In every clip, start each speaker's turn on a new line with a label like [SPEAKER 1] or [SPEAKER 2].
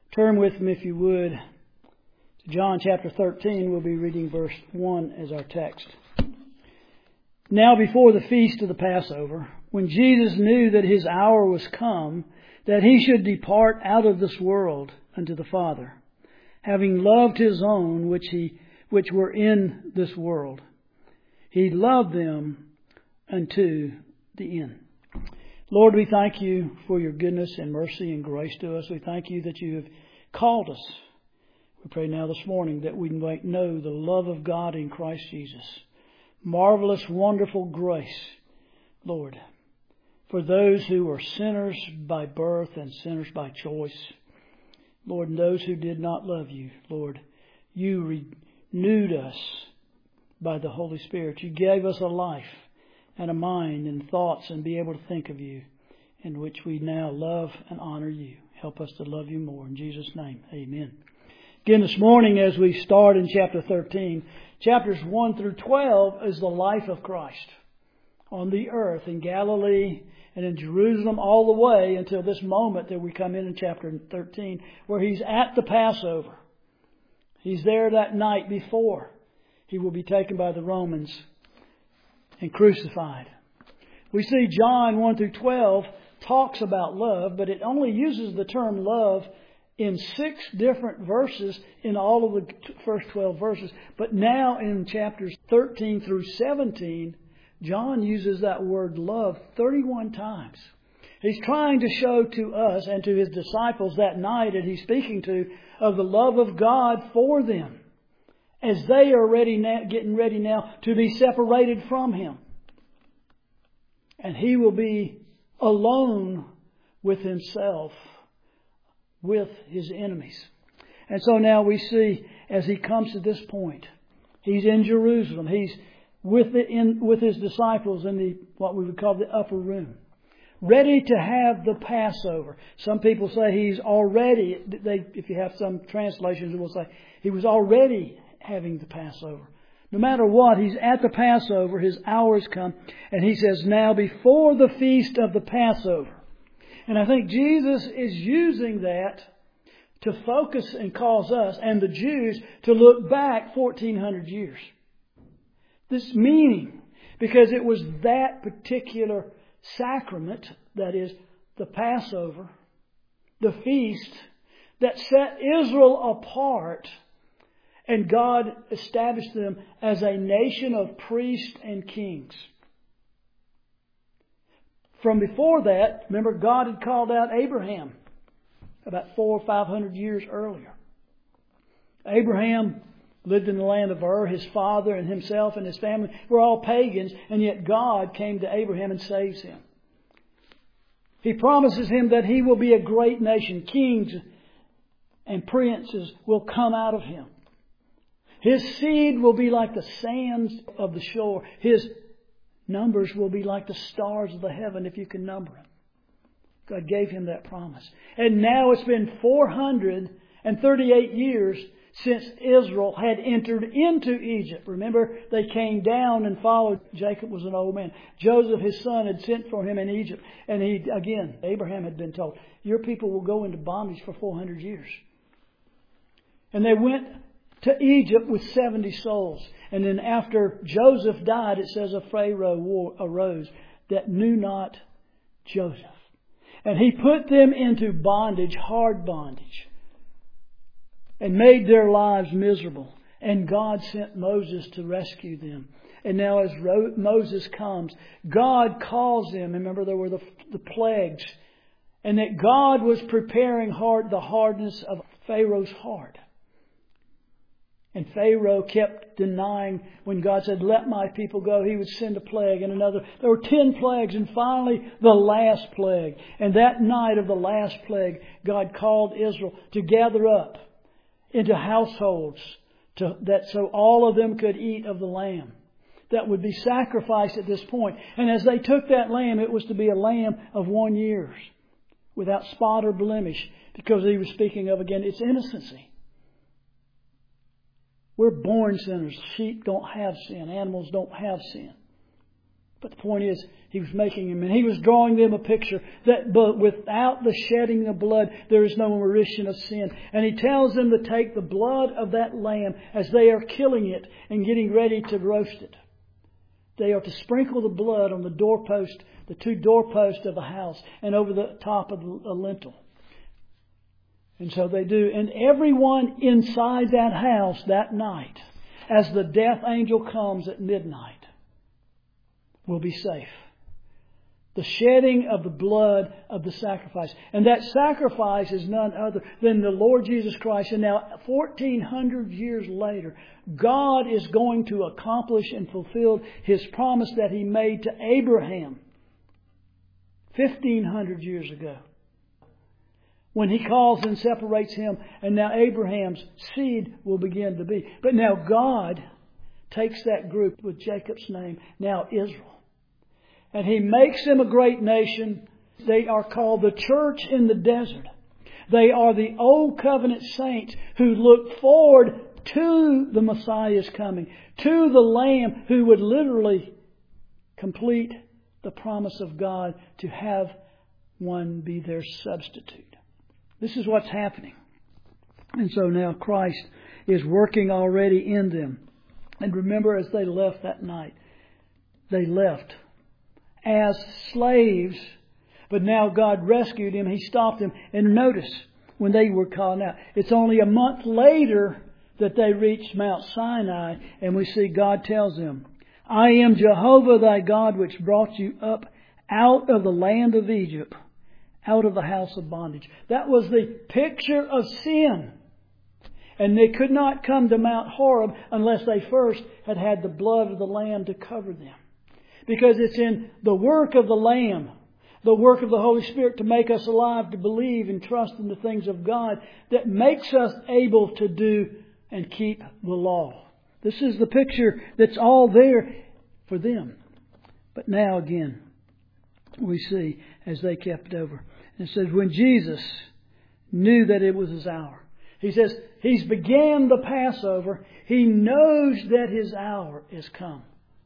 [SPEAKER 1] Turn with me, if you would, to John chapter 13. We'll be reading verse 1 as our text. Now before the feast of the Passover, when Jesus knew that his hour was come, that he should depart out of this world unto the Father, having loved his own which were in this world, he loved them unto the end. Lord, we thank you for your goodness and mercy and grace to us. We thank you that you have called us. We pray now this morning that we might know the love of God in Christ Jesus. Marvelous, wonderful grace, Lord, for those who are sinners by birth and sinners by choice. Lord, and those who did not love you, Lord, you renewed us by the Holy Spirit. You gave us a life and a mind and thoughts and be able to think of you, in which we now love and honor you. Help us to love you more. In Jesus' name, amen. Again this morning, as we start in chapter 13, chapters 1 through 12 is the life of Christ on the earth in Galilee and in Jerusalem all the way until this moment that we come in chapter 13, where he's at the Passover. He's there that night before he will be taken by the Romans and crucified. We see John 1 through 12 talks about love, but it only uses the term love in 6 different verses in all of the first 12 verses. But now in chapters 13 through 17, John uses that word love 31 times. He's trying to show to us and to his disciples that night that he's speaking to of the love of God for them, as they are getting ready now to be separated from him. And he will be alone with himself, with his enemies. And so now we see, as he comes to this point, he's in Jerusalem. He's with his disciples in what we would call the upper room, ready to have the Passover. Some people say he's already, if you have some translations, it will say he was already having the Passover. No matter what, he's at the Passover, his hour's come, and he says, now before the feast of the Passover. And I think Jesus is using that to focus and cause us and the Jews to look back 1,400 years. This meaning, because it was that particular sacrament, that is the Passover, the feast, that set Israel apart. And God established them as a nation of priests and kings. From before that, remember, God had called out Abraham about 400 or 500 years earlier. Abraham lived in the land of Ur. His father and himself and his family were all pagans, and yet God came to Abraham and saves him. He promises him that he will be a great nation. Kings and princes will come out of him. His seed will be like the sands of the shore. His numbers will be like the stars of the heaven, if you can number them. God gave him that promise. And now it's been 438 years since Israel had entered into Egypt. Remember, they came down and followed. Jacob was an old man. Joseph, his son, had sent for him in Egypt. And Abraham had been told, your people will go into bondage for 400 years. And they went to Egypt with 70 souls. And then after Joseph died, it says a Pharaoh arose that knew not Joseph. And he put them into bondage, hard bondage, and made their lives miserable. And God sent Moses to rescue them. And now as Moses comes, God calls them. Remember, there were the plagues. And that God was preparing the hardness of Pharaoh's heart. And Pharaoh kept denying. When God said, let my people go, he would send a plague and another. There were 10 plagues and finally the last plague. And that night of the last plague, God called Israel to gather up into households so all of them could eat of the lamb that would be sacrificed at this point. And as they took that lamb, it was to be a lamb of 1 year without spot or blemish, because he was speaking of, again, its innocency. We're born sinners. Sheep don't have sin. Animals don't have sin. But the point is, He was making them, and He was drawing them a picture that but without the shedding of blood, there is no remission of sin. And He tells them to take the blood of that lamb as they are killing it and getting ready to roast it. They are to sprinkle the blood on the doorpost, the two doorposts of the house, and over the top of the lintel. And so they do. And everyone inside that house that night, as the death angel comes at midnight, will be safe. The shedding of the blood of the sacrifice. And that sacrifice is none other than the Lord Jesus Christ. And now, 1,400 years later, God is going to accomplish and fulfill His promise that He made to Abraham 1,500 years ago, when He calls and separates him, and now Abraham's seed will begin to be. But now God takes that group with Jacob's name, now Israel, and He makes them a great nation. They are called the church in the desert. They are the old covenant saints who look forward to the Messiah's coming, to the Lamb who would literally complete the promise of God to have one be their substitute. This is what's happening. And so now Christ is working already in them. And remember, as they left that night, they left as slaves, but now God rescued him. He stopped them. And notice, when they were called out, it's only a month later that they reached Mount Sinai, and we see God tells them, I am Jehovah thy God, which brought you up out of the land of Egypt, out of the house of bondage. That was the picture of sin. And they could not come to Mount Horeb unless they first had had the blood of the Lamb to cover them. Because it's in the work of the Lamb, the work of the Holy Spirit to make us alive, to believe and trust in the things of God, that makes us able to do and keep the law. This is the picture that's all there for them. But now again, we see as they kept over. And it says, when Jesus knew that it was His hour. He says, He's began the Passover. He knows that His hour is come.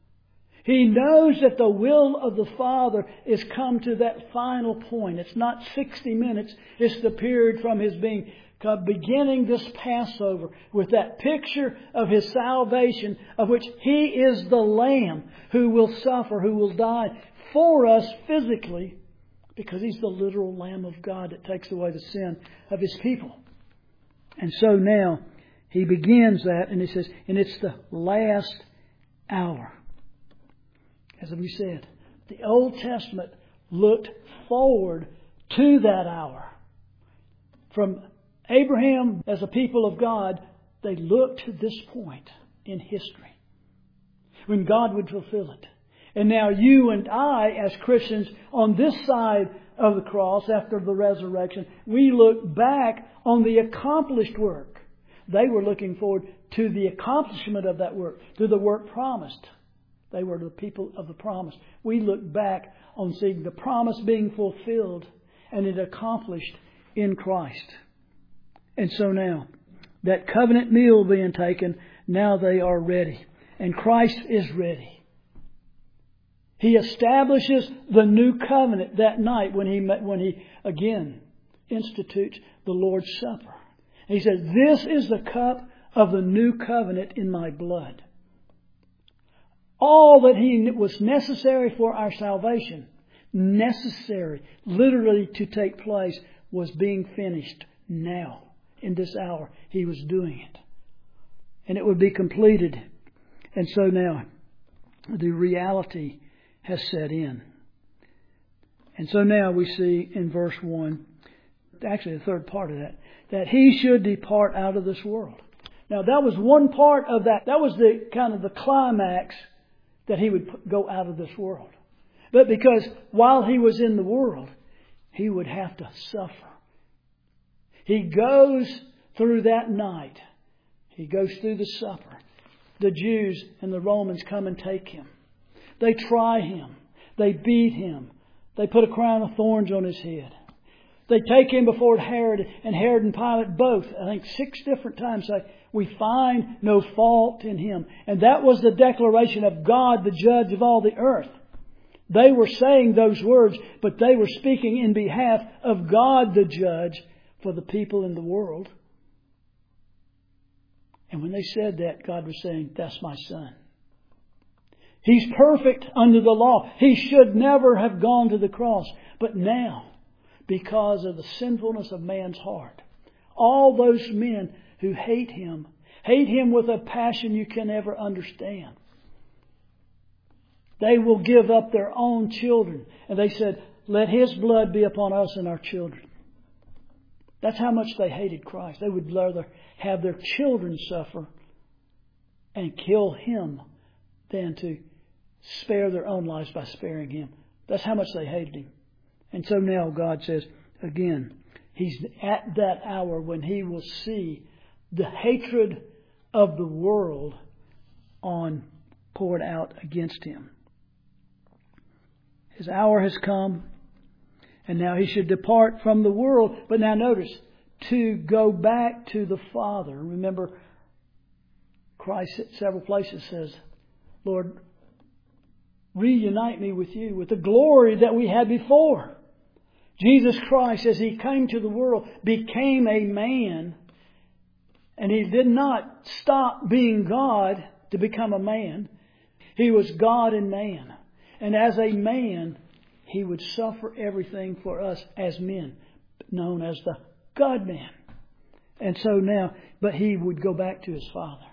[SPEAKER 1] He knows that the will of the Father is come to that final point. It's not 60 minutes. It's the period from His beginning this Passover with that picture of His salvation, of which He is the Lamb who will suffer, who will die for us physically, because He's the literal Lamb of God that takes away the sin of His people. And so now He begins that, and He says, and it's the last hour. As we said, the Old Testament looked forward to that hour. From Abraham as a people of God, they looked to this point in history when God would fulfill it. And now you and I, as Christians on this side of the cross after the resurrection, we look back on the accomplished work. They were looking forward to the accomplishment of that work, to the work promised. They were the people of the promise. We look back on seeing the promise being fulfilled and it accomplished in Christ. And so now, that covenant meal being taken, now they are ready. And Christ is ready. He establishes the new covenant that night when He again institutes the Lord's Supper. He says, this is the cup of the new covenant in my blood. All that was necessary for our salvation, necessary literally to take place, was being finished now. In this hour, He was doing it. And it would be completed. And so now, the reality has set in. And so now we see in verse 1, actually the third part of that He should depart out of this world. Now that was one part of that. That was the kind of the climax, that He would go out of this world. But because while He was in the world, He would have to suffer. He goes through that night. He goes through the supper. The Jews and the Romans come and take Him. They try Him. They beat Him. They put a crown of thorns on His head. They take Him before Herod and Pilate both. I think 6 different times say, we find no fault in Him. And that was the declaration of God, the judge of all the earth. They were saying those words, but they were speaking in behalf of God the judge for the people in the world. And when they said that, God was saying, that's my son. He's perfect under the law. He should never have gone to the cross. But now, because of the sinfulness of man's heart, all those men who hate Him with a passion you can never understand. They will give up their own children. And they said, let His blood be upon us and our children. That's how much they hated Christ. They would rather have their children suffer and kill Him than to spare their own lives by sparing Him. That's how much they hated Him. And so now God says, again, He's at that hour when He will see the hatred of the world poured out against Him. His hour has come, and now He should depart from the world. But now notice, to go back to the Father. Remember, Christ at several places says, Lord, reunite me with You, with the glory that we had before. Jesus Christ, as He came to the world, became a man. And He did not stop being God to become a man. He was God and man. And as a man, He would suffer everything for us as men, known as the God-man. And so now, but He would go back to His Father.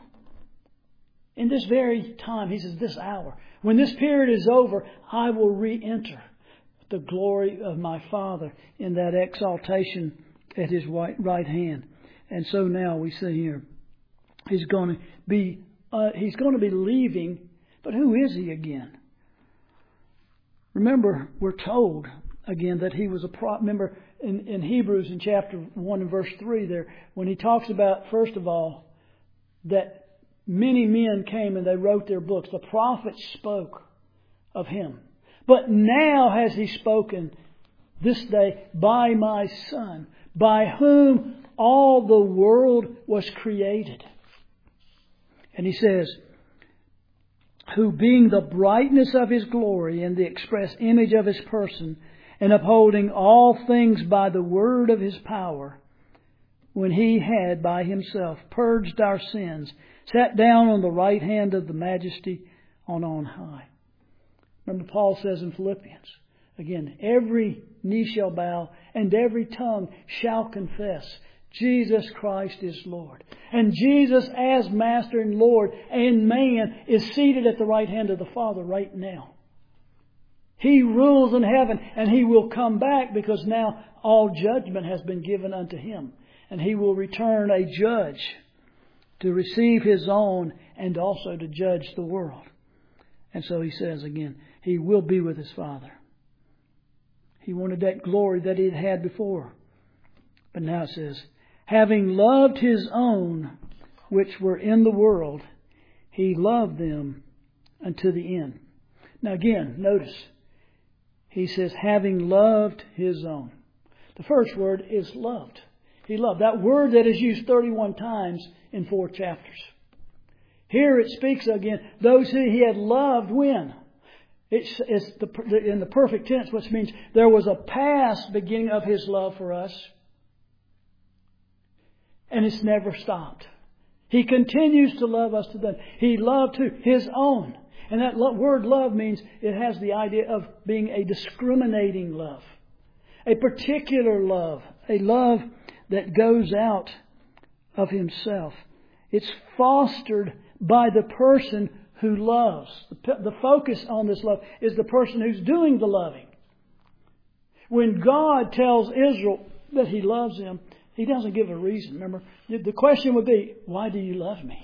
[SPEAKER 1] In this very time, He says, this hour, when this period is over, I will re-enter the glory of my Father in that exaltation at His right hand. And so now we see here, He's going to be leaving, but who is He again? Remember, we're told again that He was a prophet. Remember in Hebrews in chapter 1 and verse 3 there, when he talks about, first of all, that many men came and they wrote their books. The prophets spoke of Him. But now has He spoken this day by my Son, by whom all the world was created. And He says, who being the brightness of His glory and the express image of His person, and upholding all things by the word of His power, when He had by Himself purged our sins, sat down on the right hand of the Majesty on high. Remember, Paul says in Philippians, again, every knee shall bow and every tongue shall confess Jesus Christ is Lord. And Jesus as Master and Lord and man is seated at the right hand of the Father right now. He rules in heaven, and He will come back because now all judgment has been given unto Him. And He will return a judge to receive His own and also to judge the world. And so He says again, He will be with His Father. He wanted that glory that He had before. But now it says, having loved His own which were in the world, He loved them unto the end. Now again, notice, He says, having loved His own. The first word is loved. He loved. That word that is used 31 times in 4 chapters. Here it speaks again, those who He had loved when? It's in the perfect tense, which means there was a past beginning of His love for us. And it's never stopped. He continues to love us today. He loved to His own. And that word love means it has the idea of being a discriminating love. A particular love. A love that goes out of Himself. It's fostered by the person who loves. The focus on this love is the person who's doing the loving. When God tells Israel that He loves them, He doesn't give a reason. Remember, the question would be, why do you love me?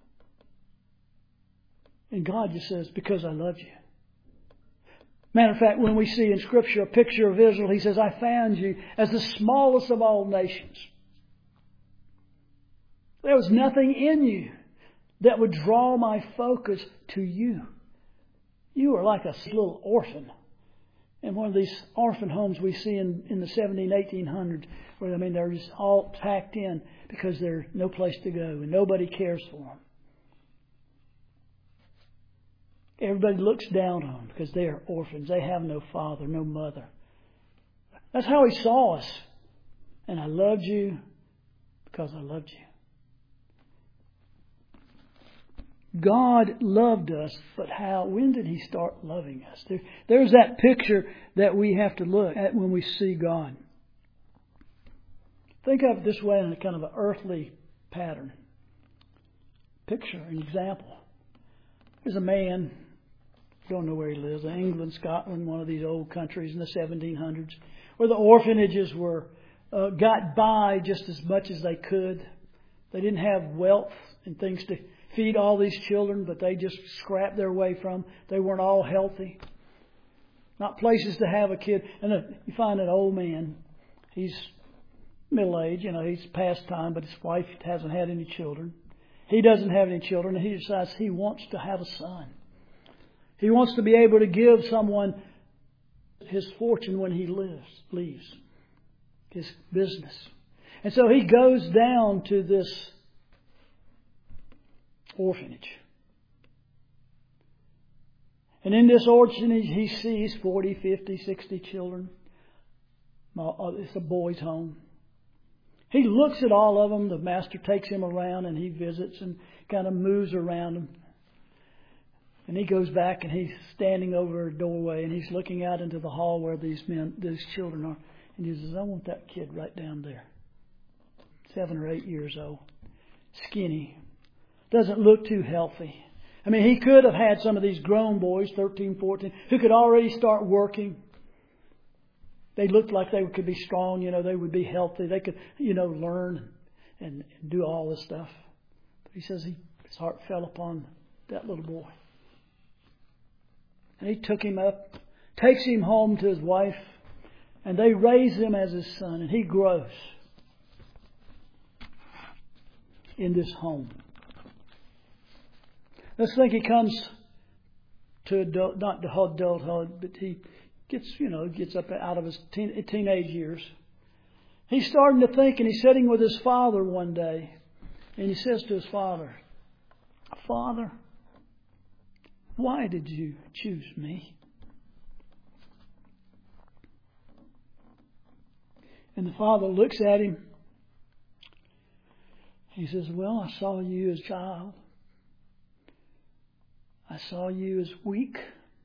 [SPEAKER 1] And God just says, because I love you. Matter of fact, when we see in Scripture a picture of Israel, He says, I found you as the smallest of all nations. There was nothing in you that would draw my focus to you. You are like a little orphan. In one of these orphan homes we see in the 1800s, where they're just all packed in because there's no place to go and nobody cares for them. everybody looks down on because they are orphans. They have no father, no mother. That's how He saw us. And I loved you because I loved you. God loved us, but how? When did He start loving us? There's that picture that we have to look at when we see God. Think of it this way in a kind of an earthly pattern. Picture, an example. There's a man, don't know where he lives, England, Scotland, one of these old countries in the 1700s, where the orphanages were got by just as much as they could. They didn't have wealth and things to feed all these children, but they just scrapped their way from. They weren't all healthy. Not places to have a kid. And you find an old man, he's middle-aged, he's past time, but his wife hasn't had any children. He doesn't have any children, and he decides he wants to have a son. He wants to be able to give someone his fortune when he leaves his business. And so he goes down to this orphanage. And in this orphanage, he sees 40, 50, 60 children. It's a boys' home. He looks at all of them. The master takes him around and he visits and kind of moves around them. And he goes back and he's standing over a doorway and he's looking out into the hall where these children are. And he says, I want that kid right down there. 7 or 8 years old. Skinny. Doesn't look too healthy. I mean, he could have had some of these grown boys, 13, 14, who could already start working. They looked like they could be strong, they would be healthy. They could, learn and do all this stuff. But he says his heart fell upon that little boy. And he took him up, takes him home to his wife, and they raise him as his son. And he grows in this home. Let's think he comes to not to adulthood, but he gets up out of his teenage years. He's starting to think, and he's sitting with his father one day, and he says to his father, Father, why did you choose me? And the father looks at him. He says, well, I saw you as a child. I saw you as weak.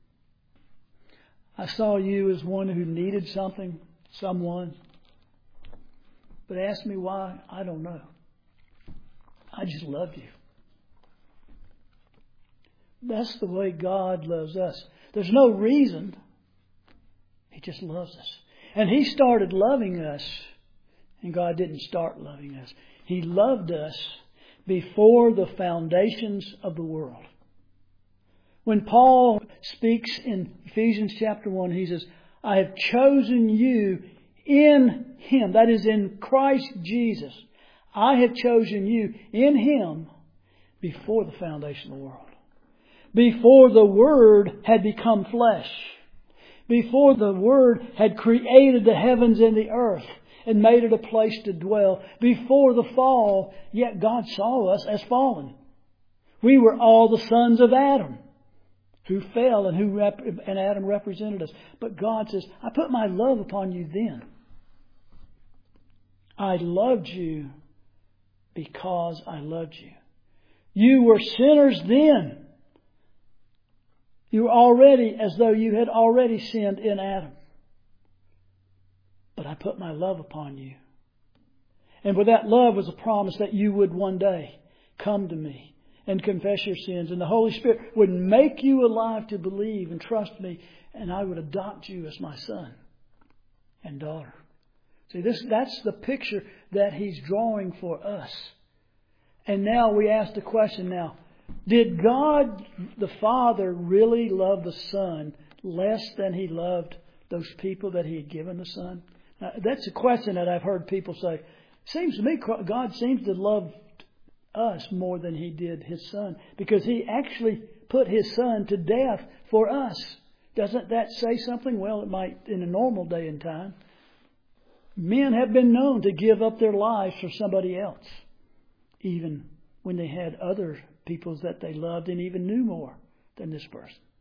[SPEAKER 1] I saw you as one who needed someone. But ask me why, I don't know. I just loved you. That's the way God loves us. There's no reason. He just loves us. And He started loving us. And God didn't start loving us. He loved us before the foundations of the world. When Paul speaks in Ephesians chapter 1, he says, I have chosen you in Him. That is in Christ Jesus. I have chosen you in Him before the foundation of the world. Before the Word had become flesh. Before the Word had created the heavens and the earth and made it a place to dwell. Before the fall, yet God saw us as fallen. We were all the sons of Adam, who fell and Adam represented us. But God says, I put my love upon you then. I loved you because I loved you. You were sinners then. You were already as though you had already sinned in Adam. But I put my love upon you. And with that love was a promise that you would one day come to me and confess your sins. And the Holy Spirit would make you alive to believe and trust me. And I would adopt you as my son and daughter. See, that's the picture that He's drawing for us. And now we ask the question now, did God the Father really love the Son less than He loved those people that He had given the Son? Now, that's a question that I've heard people say. Seems to me God seems to love us more than He did His Son, because He actually put His Son to death for us. Doesn't that say something? Well, it might in a normal day and time. Men have been known to give up their lives for somebody else, even when they had other people that they loved and even knew more than this person.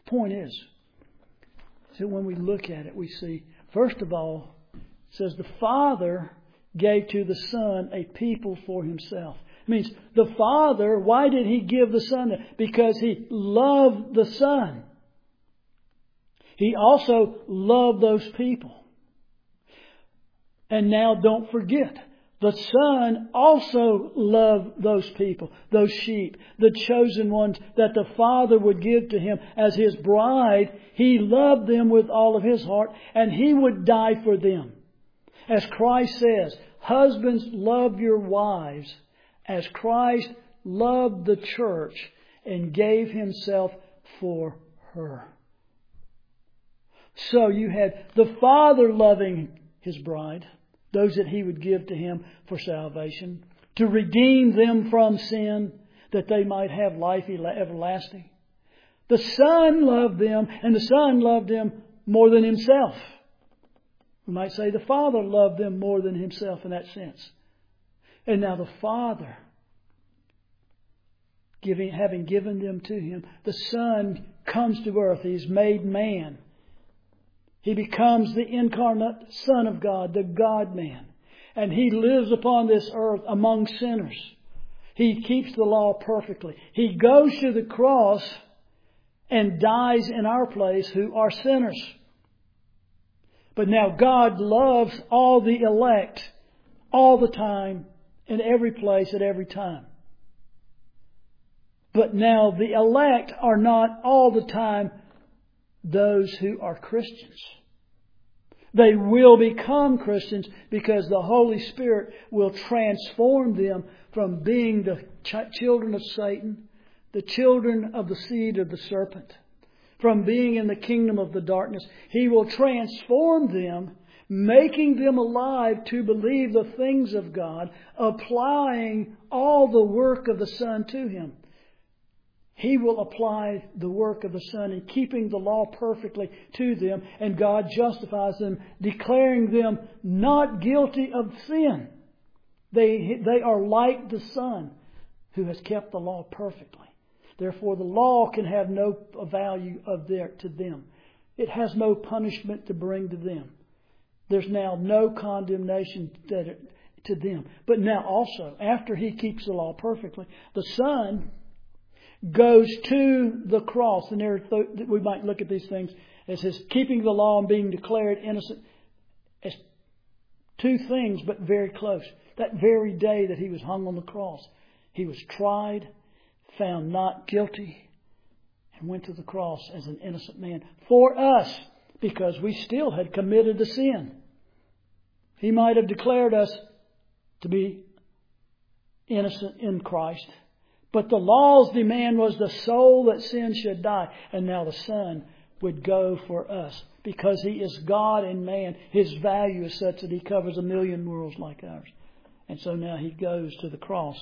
[SPEAKER 1] The point is that when we look at it, we see, first of all, it says the Father gave to the Son a people for Himself. It means the Father, why did He give the Son? Because He loved the Son. He also loved those people. And now don't forget, the Son also loved those people, those sheep, the chosen ones that the Father would give to Him as His bride. He loved them with all of His heart, and He would die for them. As Christ says, husbands, love your wives as Christ loved the church and gave Himself for her. So you had the Father loving His bride, those that He would give to Him for salvation, to redeem them from sin, that they might have life everlasting. The Son loved them, and the Son loved them more than Himself. We might say the Father loved them more than Himself in that sense. And now the Father, having given them to Him, the Son comes to earth. He's made man. He becomes the incarnate Son of God, the God-man. And He lives upon this earth among sinners. He keeps the law perfectly. He goes to the cross and dies in our place who are sinners. But now God loves all the elect all the time, in every place, at every time. But now the elect are not all the time those who are Christians. They will become Christians because the Holy Spirit will transform them from being the children of Satan, the children of the seed of the serpent, from being in the kingdom of the darkness. He will transform them, making them alive to believe the things of God, applying all the work of the Son to Him. He will apply the work of the Son in keeping the law perfectly to them, and God justifies them, declaring them not guilty of sin. They are like the Son who has kept the law perfectly. Therefore, the law can have no value to them. It has no punishment to bring to them. There's now no condemnation to them. But now also, after He keeps the law perfectly, the Son goes to the cross. And there, we might look at these things as His keeping the law and being declared innocent as two things, but very close. That very day that He was hung on the cross, He was tried, found not guilty, and went to the cross as an innocent man for us, because we still had committed the sin. He might have declared us to be innocent in Christ, but the law's demand was the soul that sinned should die. And now the Son would go for us. Because He is God and man, His value is such that He covers 1,000,000 worlds like ours. And so now He goes to the cross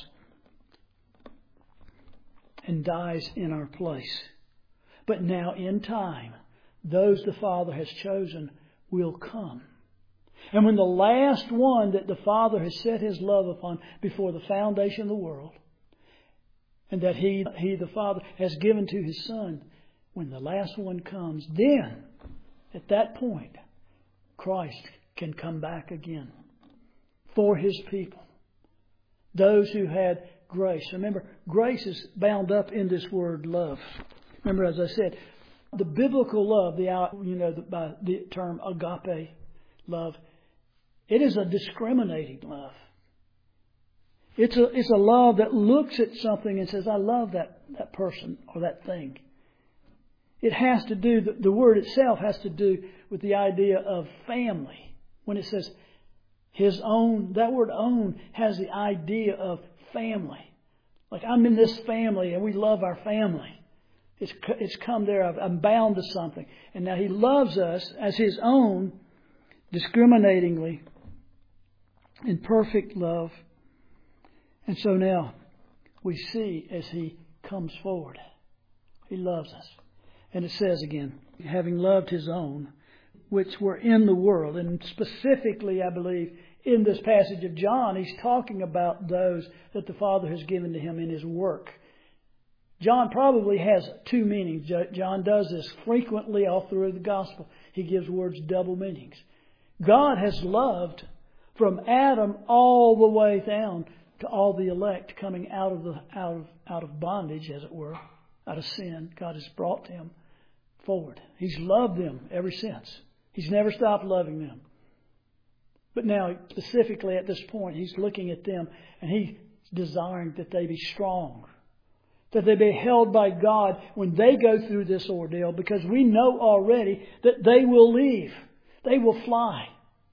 [SPEAKER 1] and dies in our place. But now in time, those the Father has chosen will come. And when the last one that the Father has set His love upon before the foundation of the world, and that He, the Father, has given to His Son, when the last one comes, then, at that point, Christ can come back again for His people. Those who had grace. Remember, grace is bound up in this word love. Remember, as I said, the biblical love, by the term agape love, it is a discriminating love. It's a love that looks at something and says, I love that person or that thing. It has to do, the word itself has to do with the idea of family. When it says His own, that word own has the idea of family. Like, I'm in this family and we love our family. It's come there. I'm bound to something. And now He loves us as His own, discriminatingly, in perfect love. And so now we see as He comes forward, He loves us. And it says again, having loved His own, which were in the world. And specifically, I believe, in this passage of John, He's talking about those that the Father has given to Him in His work. John probably has two meanings. John does this frequently all through the gospel. He gives words double meanings. God has loved from Adam all the way down to all the elect coming out of bondage, as it were, out of sin. God has brought them forward. He's loved them ever since. He's never stopped loving them. But now, specifically at this point, He's looking at them and He's desiring that they be strong, that they be held by God when they go through this ordeal, because we know already that they will leave. They will fly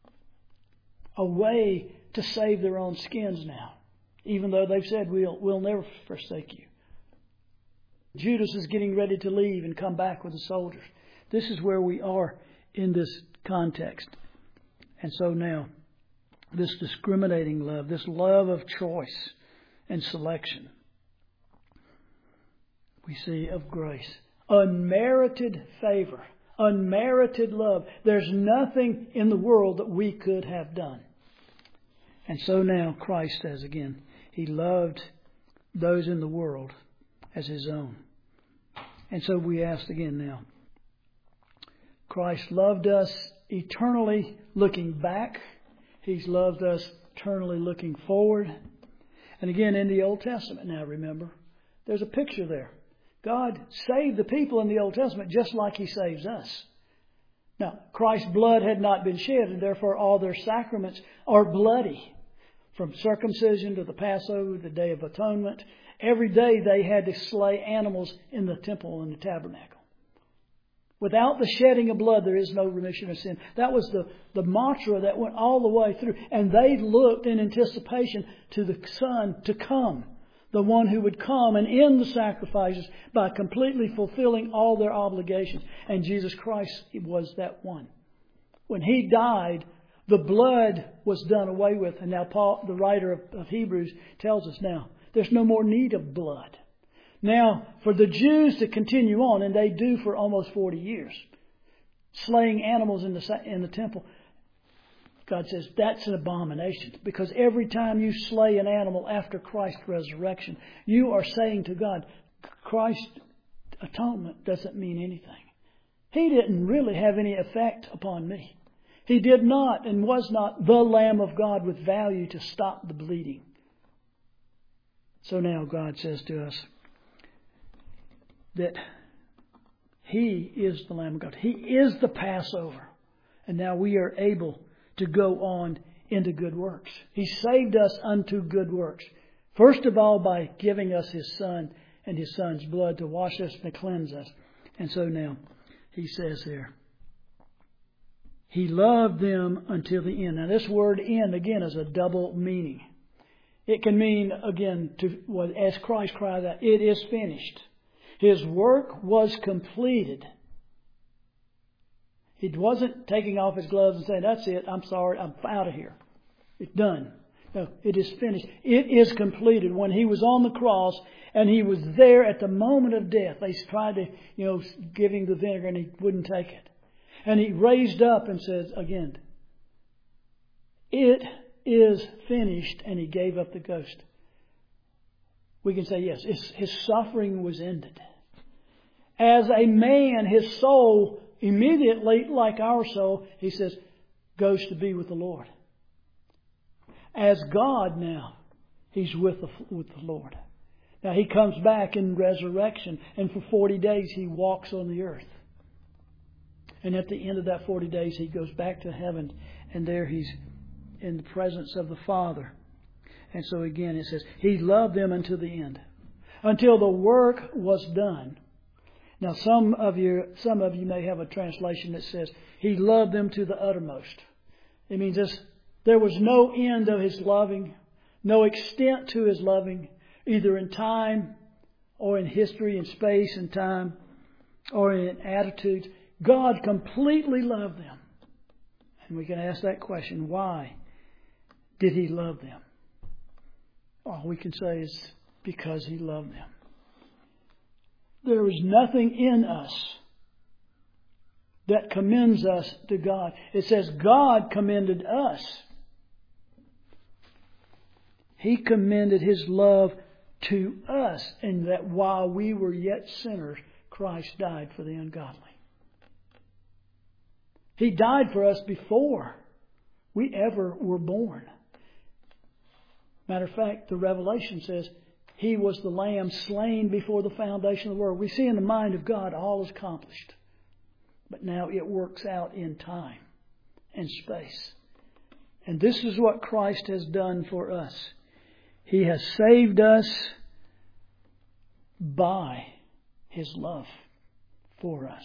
[SPEAKER 1] away to save their own skins now, even though they've said, we'll never forsake you. Judas is getting ready to leave and come back with the soldiers. This is where we are in this context. And so now, this discriminating love, this love of choice and selection, we see of grace. Unmerited favor, unmerited love. There's nothing in the world that we could have done. And so now Christ says again, He loved those in the world as His own. And so we ask again now, Christ loved us eternally looking back. He's loved us eternally looking forward. And again, in the Old Testament now, remember, there's a picture there. God saved the people in the Old Testament just like He saves us. Now, Christ's blood had not been shed, and therefore all their sacraments are bloody. From circumcision to the Passover, the Day of Atonement, every day they had to slay animals in the temple and the tabernacle. Without the shedding of blood, there is no remission of sin. That was the mantra that went all the way through. And they looked in anticipation to the Son to come. The one who would come and end the sacrifices by completely fulfilling all their obligations. And Jesus Christ was that one. When He died, the blood was done away with. And now Paul, the writer of Hebrews, tells us now, there's no more need of blood. Now, for the Jews to continue on, and they do for almost 40 years, slaying animals in the temple, God says that's an abomination. Because every time you slay an animal after Christ's resurrection, you are saying to God, Christ's atonement doesn't mean anything. He didn't really have any effect upon me. He did not and was not the Lamb of God with value to stop the bleeding. So now God says to us that He is the Lamb of God. He is the Passover. And now we are able to go on into good works. He saved us unto good works. First of all, by giving us His Son and His Son's blood to wash us and to cleanse us. And so now, He says here, He loved them until the end. Now this word end, again, is a double meaning. It can mean, again, as Christ cried out, it is finished. His work was completed. He wasn't taking off His gloves and saying, that's it, I'm sorry, I'm out of here. It's done. No, it is finished. It is completed. When He was on the cross and He was there at the moment of death, they tried to, give Him the vinegar and He wouldn't take it. And He raised up and says again, it is finished, and He gave up the ghost. We can say, yes, His suffering was ended. As a man, His soul immediately, like our soul, He says, goes to be with the Lord. As God now, He's with the Lord. Now He comes back in resurrection, and for 40 days He walks on the earth. And at the end of that 40 days, He goes back to heaven, and there He's in the presence of the Father. And so again it says, He loved them until the end, until the work was done. Now some of you may have a translation that says, He loved them to the uttermost. It means this: there was no end of His loving, no extent to His loving, either in time or in history and space and time or in attitudes. God completely loved them. And we can ask that question, why did He love them? All we can say is because He loved them. There is nothing in us that commends us to God. It says God commended us. He commended His love to us, and that while we were yet sinners, Christ died for the ungodly. He died for us before we ever were born. Matter of fact, the Revelation says He was the Lamb slain before the foundation of the world. We see in the mind of God all is accomplished. But now it works out in time and space. And this is what Christ has done for us. He has saved us by His love for us.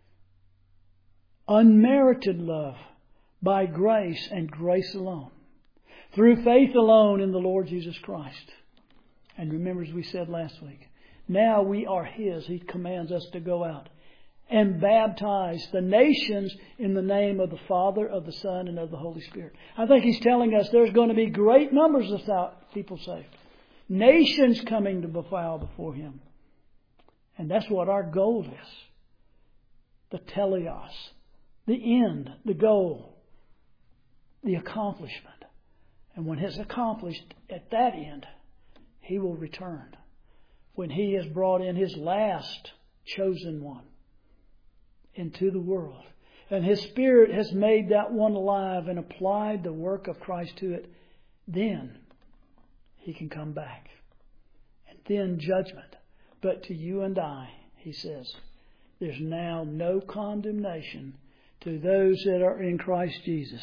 [SPEAKER 1] Unmerited love by grace and grace alone. Through faith alone in the Lord Jesus Christ. And remember, as we said last week, now we are His. He commands us to go out and baptize the nations in the name of the Father, of the Son, and of the Holy Spirit. I think He's telling us there's going to be great numbers of people saved. Nations coming to bow before Him. And that's what our goal is. The teleos. The end. The goal. The accomplishment. And when it's accomplished at that end, He will return. When He has brought in His last chosen one into the world. And His Spirit has made that one alive and applied the work of Christ to it. Then He can come back. And then judgment. But to you and I, He says, there's now no condemnation to those that are in Christ Jesus.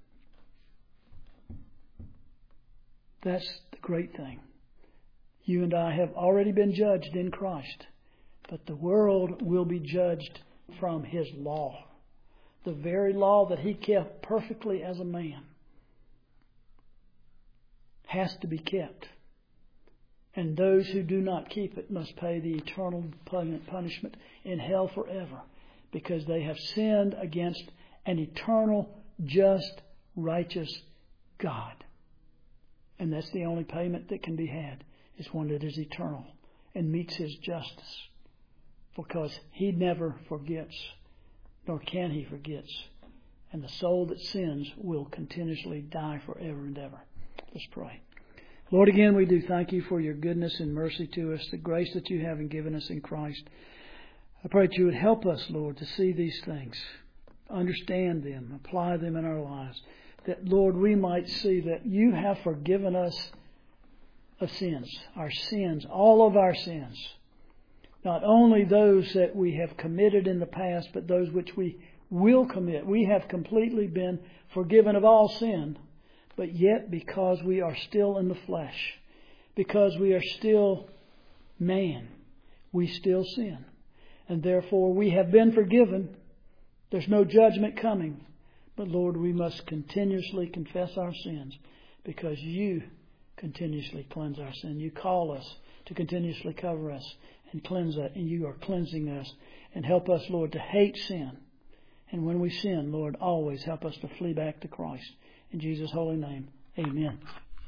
[SPEAKER 1] That's the great thing. You and I have already been judged in Christ. But the world will be judged from His law. The very law that He kept perfectly as a man has to be kept. And those who do not keep it must pay the eternal punishment in hell forever. Because they have sinned against an eternal, just, righteous God. And that's the only payment that can be had. Is one that is eternal and meets His justice. Because He never forgets, nor can He forget. And the soul that sins will continuously die forever and ever. Let's pray. Lord, again, we do thank You for Your goodness and mercy to us, the grace that You have given us in Christ. I pray that You would help us, Lord, to see these things, understand them, apply them in our lives. That, Lord, we might see that You have forgiven us of sins, our sins, all of our sins. Not only those that we have committed in the past, but those which we will commit. We have completely been forgiven of all sin. But yet, because we are still in the flesh, because we are still man, we still sin. And therefore, we have been forgiven. There's no judgment coming. But Lord, we must continuously confess our sins because You continuously cleanse our sin. You call us to continuously cover us and cleanse us, and You are cleansing us. And help us, Lord, to hate sin. And when we sin, Lord, always help us to flee back to Christ. In Jesus' holy name, amen.